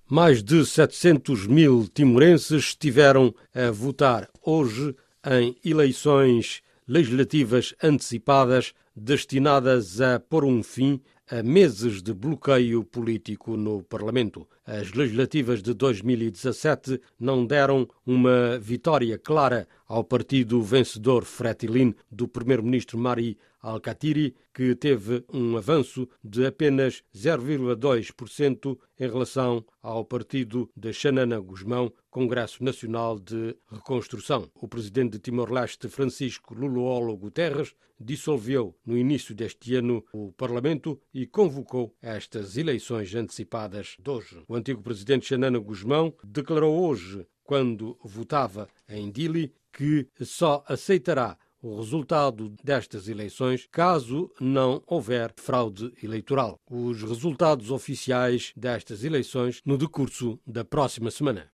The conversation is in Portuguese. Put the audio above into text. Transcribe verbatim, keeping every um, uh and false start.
Mais de setecentos mil timorenses estiveram a votar hoje em eleições legislativas antecipadas destinadas a pôr um fim a meses de bloqueio político no Parlamento. As legislativas de dois mil e dezassete não deram uma vitória clara ao partido vencedor Fretilin do primeiro-ministro Mari Alkatiri, que teve um avanço de apenas zero vírgula dois por cento em relação ao partido de Xanana Gusmão, Congresso Nacional de Reconstrução. O presidente de Timor-Leste, Francisco Luluolo Guterres, dissolveu no início deste ano o Parlamento e convocou estas eleições antecipadas de hoje. O antigo presidente Xanana Gusmão declarou hoje, quando votava em Dili, que só aceitará o resultado destas eleições caso não houver fraude eleitoral. Os resultados oficiais destas eleições no decurso da próxima semana.